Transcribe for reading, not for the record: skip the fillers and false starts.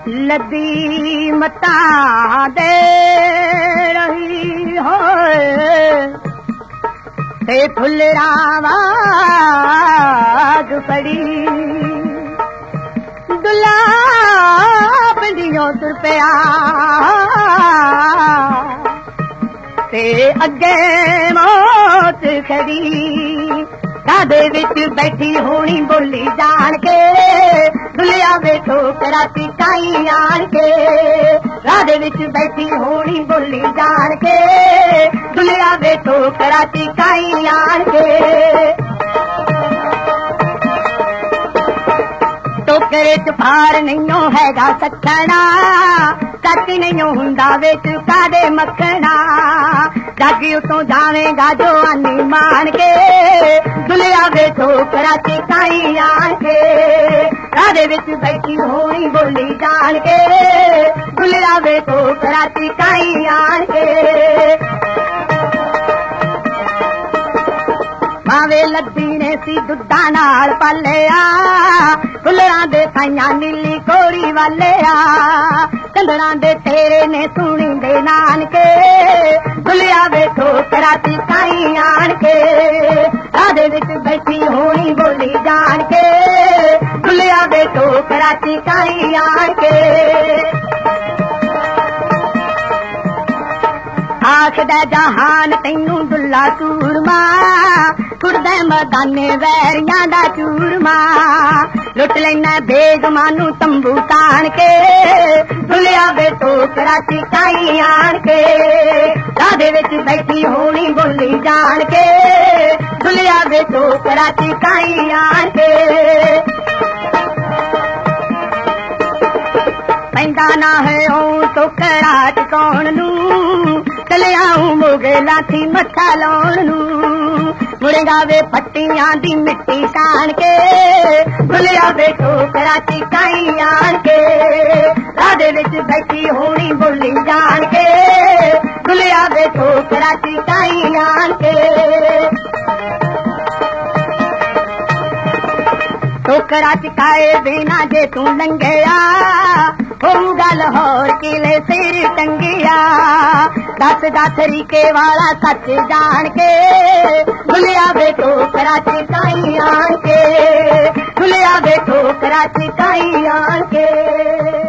लदी मता दे रही हो ते फुलरावाज पड़ी दुलाब दियों तुर पिया ते अगे मौत खड़ी कादे विच बैठी होनी बोली जान के दुलिया वे ठोकरा पिटाई आन के राधे विच बैठी होनी बोली जान के दुलिया वे ठोकरा पिटाई आन के टोकरे च फार नहीं हैगा सखना सच नहीं हुंदा विच कादे मखना जग उतों जावेगा जो आनी मान के दुलिया वे ठोकरा चिकाई आन के राधे विच बैठी होई बोली जान के दुलिया वे ठोकरा चिकाई आन के भावे लद्दी ने सी दुद्धा नाल पालिया फुलरां दे साइयां नीली कोरी वाले आ कंधरां दे तेरे ने सुनी दे नानके दुलिया वे ठोकरा चिकाई आन के राधे विच बैठी होनी बोली जान के दुलिया वे ठोकरा चिकाई आन के आखदा जहान तैनू दुल्ला चूरमा छुड़दा मदाने वैरियां दा चूरमा लुट लेना बेगमानू तंबू तान के दुलिया वे ठोकरा चिकाई आन के राधे विच बैठी होनी बोली जान के दुलिया वे ठोकरा चिकाई आन के पैंदा ना है ओ ठोकरा टिकाउण नू चले आऊं मोगे लाठी मत्था लाउण नू मुड़ेगा वे पट्टियां दी मिट्टी तान के दुलिया वे ठोकरा चिकाई आन के राधे विच बैठी होनी बोली जान के दुलिया वे ठोकरा चिकाई आन के ठोकरा चिकाए बिना जे तू लंघिया होऊगा लाहौर किले सिर टंगिया दस तरीके वाला सच जान के दुलिया वे ठोकरा चिकाई आन के दुलिया वे ठोकरा चिकाई आन के